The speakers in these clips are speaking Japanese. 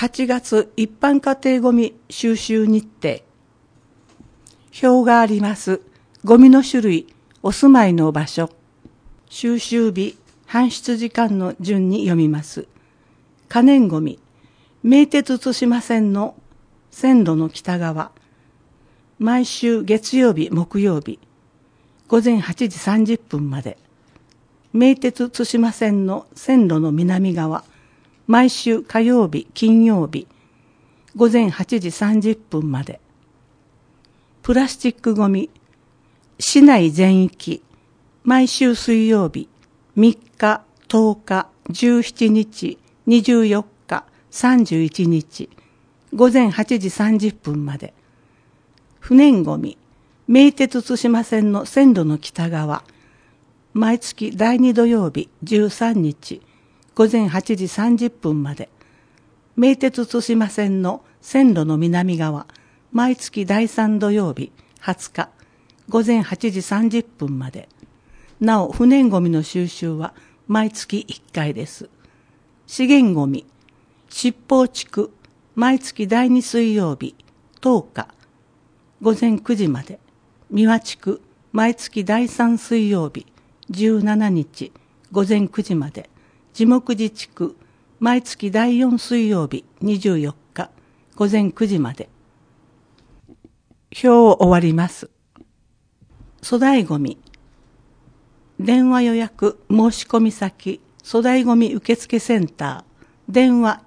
8月一般家庭ごみ収集日程。表があります。ゴミの種類、お住まいの場所、収集日、搬出時間の順に読みます。可燃ごみ、名鉄対馬線の線路の北側、毎週月曜日、木曜日、午前8時30分まで。名鉄対馬線の線路の南側、毎週火曜日、金曜日、午前8時30分まで。プラスチックごみ、市内全域、毎週水曜日、3日、10日、17日、24日、31日、午前8時30分まで。不燃ごみ、名鉄対馬線の線路の北側、毎月第2土曜日、13日、午前8時30分まで。名鉄対馬線の線路の南側、毎月第3土曜日、20日、午前8時30分まで。なお、不燃ごみの収集は毎月1回です。資源ごみ、七宝地区、毎月第2水曜日、10日、午前9時まで。三輪地区、毎月第3水曜日、17日、午前9時まで。地木寺地区、毎月第4水曜日、24日、午前9時まで。表を終わります。粗大ごみ、電話予約申し込み先、粗大ごみ受付センター、電話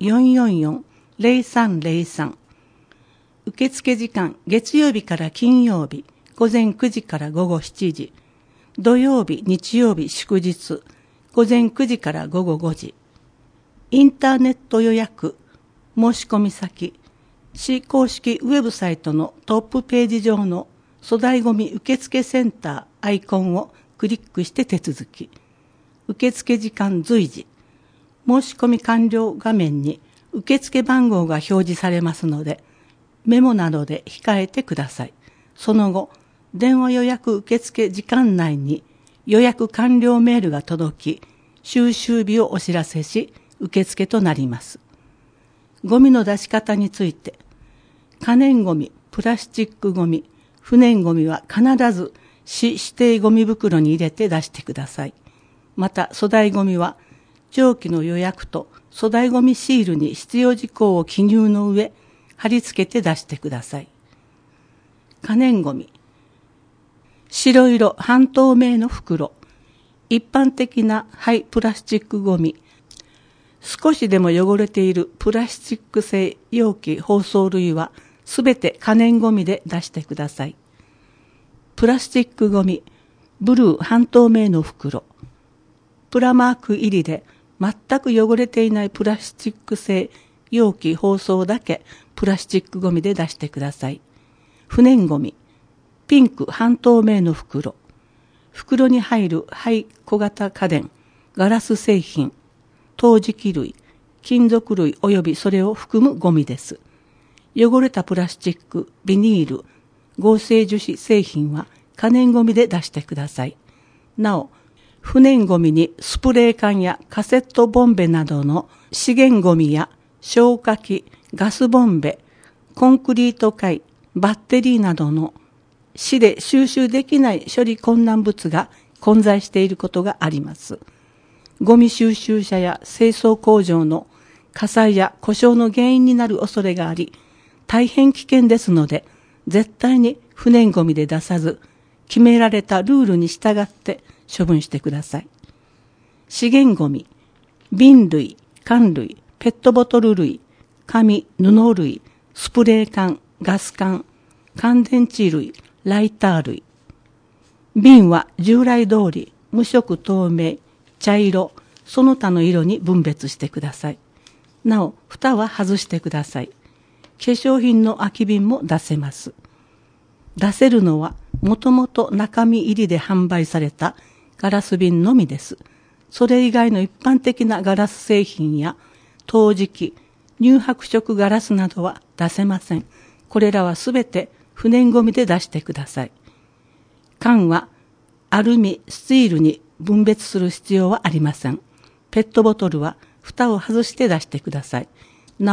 444-0303。受付時間、月曜日から金曜日、午前9時から午後7時。土曜日、日曜日、祝日、午前9時から午後5時。インターネット予約、申し込み先、市公式ウェブサイトのトップページ上の粗大ごみ受付センターアイコンをクリックして手続き。受付時間随時。申し込み完了画面に受付番号が表示されますので、メモなどで控えてください。その後、電話予約受付時間内に予約完了メールが届き、収集日をお知らせし、受付となります。ゴミの出し方について、可燃ゴミ、プラスチックゴミ、不燃ゴミは必ず市指定ゴミ袋に入れて出してください。また、粗大ゴミは、上記の予約と粗大ゴミシールに必要事項を記入の上、貼り付けて出してください。可燃ゴミ、白色半透明の袋、一般的な廃プラスチックゴミ、少しでも汚れているプラスチック製容器包装類はすべて可燃ゴミで出してください。プラスチックゴミ、ブルー半透明の袋、プラマーク入りで全く汚れていないプラスチック製容器包装だけプラスチックゴミで出してください。不燃ゴミ、ピンク半透明の袋、袋に入る廃小型家電、ガラス製品、陶磁器類、金属類及びそれを含むゴミです。汚れたプラスチック、ビニール、合成樹脂製品は可燃ゴミで出してください。なお、不燃ゴミにスプレー缶やカセットボンベなどの資源ゴミや消火器、ガスボンベ、コンクリート塊、バッテリーなどの市で収集できない処理困難物が混在していることがあります。ゴミ収集車や清掃工場の火災や故障の原因になる恐れがあり、大変危険ですので、絶対に不燃ゴミで出さず、決められたルールに従って処分してください。資源ゴミ、瓶類、缶類、ペットボトル類、紙、布類、スプレー缶、ガス缶、乾電池類、ライター類。瓶は従来通り無色透明、茶色、その他の色に分別してください。なお、蓋は外してください。化粧品の空き瓶も出せます。出せるのは、もともと中身入りで販売されたガラス瓶のみです。それ以外の一般的なガラス製品や陶磁器、乳白色ガラスなどは出せません。これらはすべて不燃ゴミで出してください。缶はアルミ、スチールに分別する必要はありません。ペットボトルは蓋を外して出してください。なお、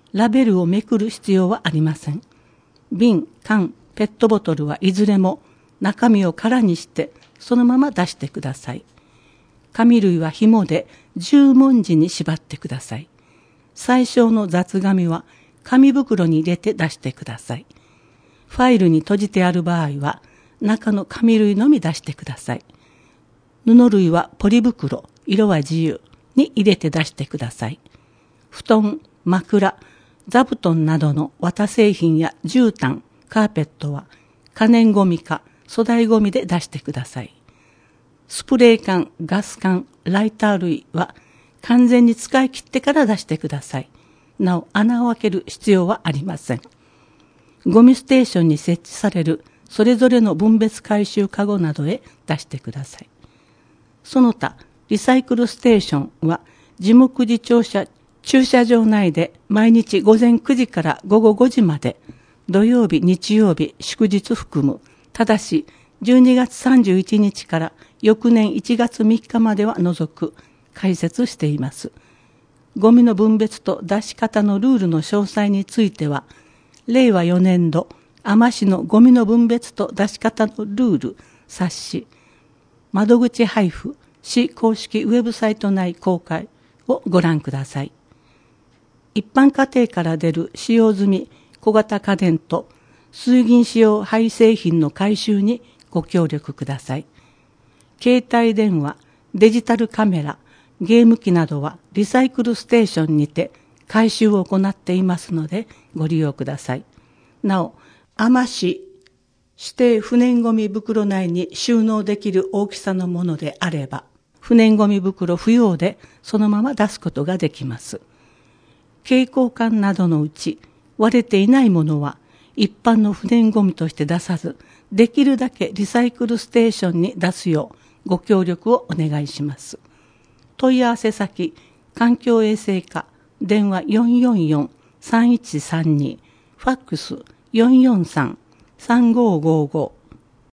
ラベルをめくる必要はありません。瓶、缶、ペットボトルはいずれも中身を空にしてそのまま出してください。紙類は紐で十文字に縛ってください。最小の雑紙は紙袋に入れて出してください。ファイルに閉じてある場合は中の紙類のみ出してください。布類はポリ袋、色は自由に入れて出してください。布団、枕、座布団などの綿製品や絨毯、カーペットは可燃ごみか粗大ごみで出してください。スプレー缶、ガス缶、ライター類は完全に使い切ってから出してください。なお、穴を開ける必要はありません。ゴミステーションに設置されるそれぞれの分別回収カゴなどへ出してください。その他、リサイクルステーションは地目次駐車場内で毎日午前9時から午後5時まで、土曜日、日曜日、祝日含む、ただし12月31日から翌年1月3日までは除く、開設しています。ゴミの分別と出し方のルールの詳細については、令和4年度、海士のゴミの分別と出し方のルール、冊子、窓口配布、市公式ウェブサイト内公開をご覧ください。一般家庭から出る使用済み小型家電と水銀使用廃製品の回収にご協力ください。携帯電話、デジタルカメラ、ゲーム機などはリサイクルステーションにて回収を行っていますのでご利用ください。なお、海士指定不燃ごみ袋内に収納できる大きさのものであれば、不燃ごみ袋不要でそのまま出すことができます。蛍光管などのうち割れていないものは一般の不燃ごみとして出さず、できるだけリサイクルステーションに出すようご協力をお願いします。問い合わせ先、環境衛生課、電話444-3132、ファックス443-3555